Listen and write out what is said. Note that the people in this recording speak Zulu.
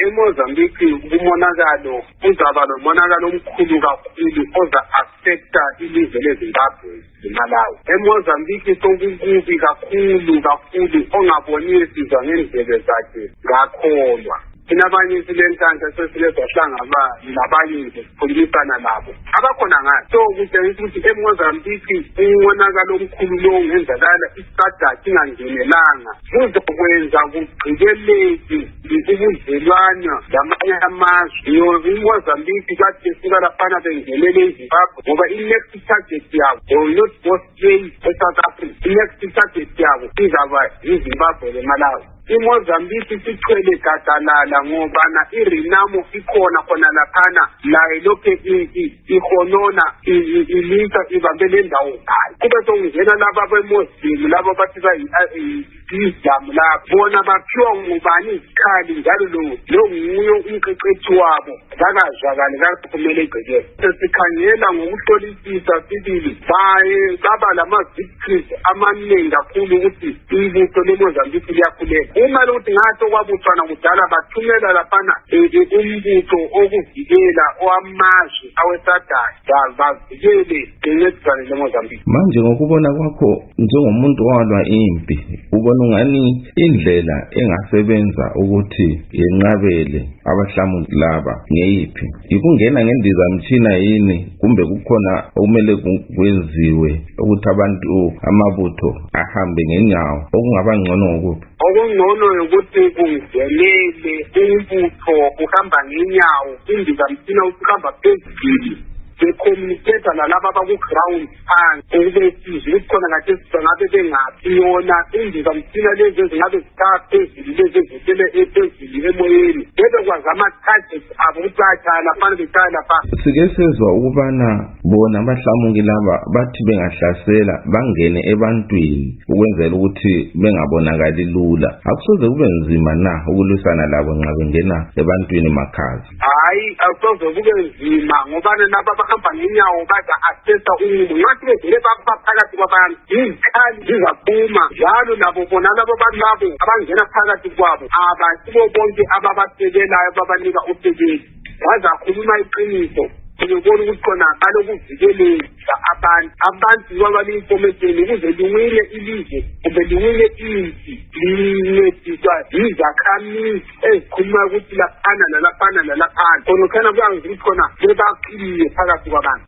eMozambique umonakalo uzaba nomonakalo omkhulu kakhulu oza affecta ilizwe leZimbabwe leMalawi. eMozambique sokukubi kakhulu ongabonisi ngendlebe zakhe ngakholwa. Inabanye silenhlanhla sesilezahlangaba nabanye sikhulumisana nabo abakhona ngathi so kutshengisa ukuthi eMozambique umonakalo omkhulu lo ongenzakala isadati ingangenelanga kuzokwenza kugqikeleke ubudlelwano lamanye amazwe. iMozambique kade suka laphana bengenele eZimbabwe ngoba i-next target yabo will not go straight eSouth Africa. I-next target yabo izaba iZimbabwe leMalawi. iMozambique sithwele gadalala ngoba na iRenamo ikhona laphana la lokho ihonona ilisa ibambe lendawo hayi kube sokungena laba beMoslim laba bathi Islam lapho bona baphiwa ngubani izikhali njalo lo nguyo umqeqethi wabo akazwakali kumele igcekele. Sesikhangela ngokuhlolisisa sibili baba lama-victories amaningi kakhulu ukuthi ibutho leMozambique liyakhulela. Uma lokuthi ngathi okwabuthwana kudala bathumela laphana umbutho okuvikela owamazwe awesadai bavikele ngencedisane leMozambique. Manje ngokubona kwakho njengomuntu owalwa impi ubona ungani indlela engasebenza ukuthi yenqabele abahlamuli laba ngeyiphi? Ikungena ngendizamtshina yini kumbe kukhona okumele kwenziwe ukuthi abantu amabutho ahambe ngenyawo okungaba ngcono ngokuphi? Okungcono ukuthi kungenele umbutho uhamba ngenyawo indizamtshina ukuhamba phezulu becommunicate nalaba abaku-ground phansi ukube sizwe khona ngathi singabe bengaphi yona indizamtshina lezi ezingabe zikaphezulu lezi ezitele ephezulu emoyeni bebekwazi ama-targets abo ukuthi bayatshaya laphana betshaya lapha. Sike sezwa ukubana bona abahlamuki laba bathi bengahlasela bangene ebantwini ukwenzela ukuthi bengabonakali lula. Akusoze kube nzima na ukulwisana labo nxa bengena ebantwini makhazi? Hayi, akusoze kube nzima ngoba naba bahamba ngenyawo baza assessa umuntu ngathi bevele baphakathi kwabantu izikhali zizaphuma njalo nabo bona labo balabo abangena phakathi kwabo abasibo bonke ababasekelayo babanika usekeli bazakhuluma iqiniso. Ngibona ukuthi khona balokuvikeleka abantu babale-information ukuze liwile ilizwe kumbe liwile impi lincediswa yizakhamizi ezikhuluma ukuthi laphana nalaphana khona kuyangizi ukuthi khona bebaqhiye phakathi kwabantu.